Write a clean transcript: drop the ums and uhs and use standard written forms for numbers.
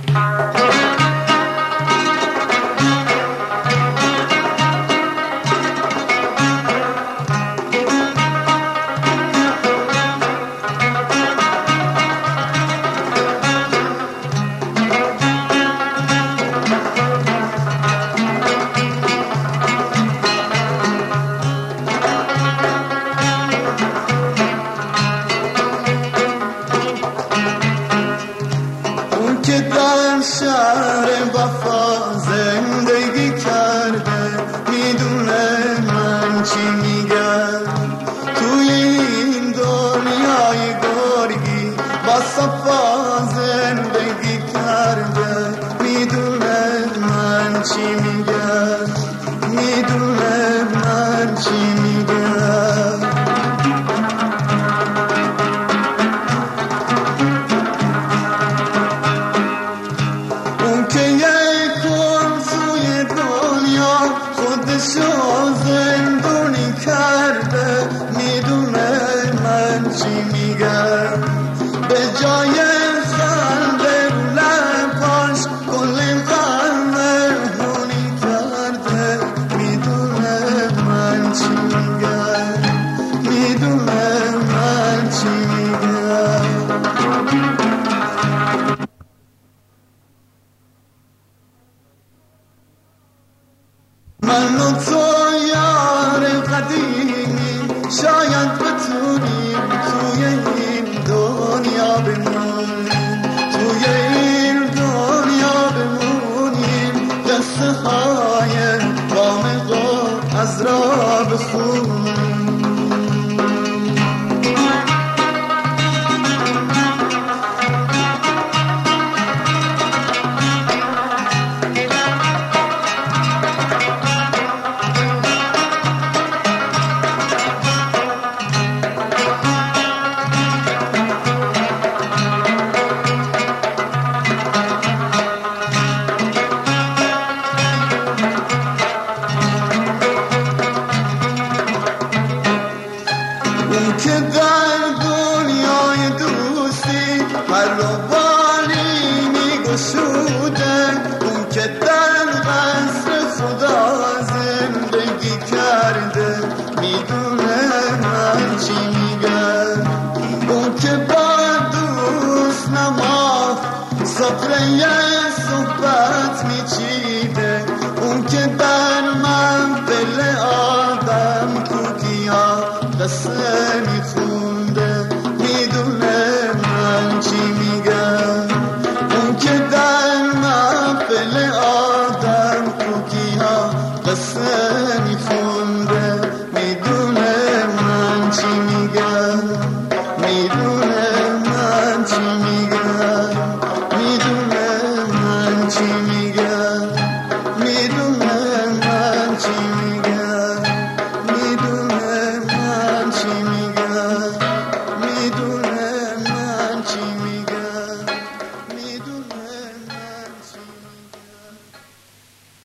که در شهر وفا زندگی کرده میدونه من چی میگم. توی این دنیای گرگی با صفا زندگی کرده میدونه من چی میگم، میدونه من چی میگم. خودشو زندونی کرده میدونه من چی میگم. به جای خنده رو لباش کلی غم مهمونی کرده میدونه من چی میگم، میدونه من چی میگم. من و تو یار قدیمی شاید بتونیم توی این دنیا بمونیم، توی این دنیا بمونیم. قصه های غامض از را بخونیم. اون که در دنیای دوستی هر روانی میگشوده، اون که در قصر خدا زندگی کرده میدونه من چی میگم. اون که با دوست نما سفره صحبت میچیده، اون که در محفل آدم کوکیا قصه میخونده میدونه من چی میگم. اون که در محفل آدم کوکیا قصه میخونده میدونه من چی میگم، میدونه من چی میگم، میدونه من چی میگم.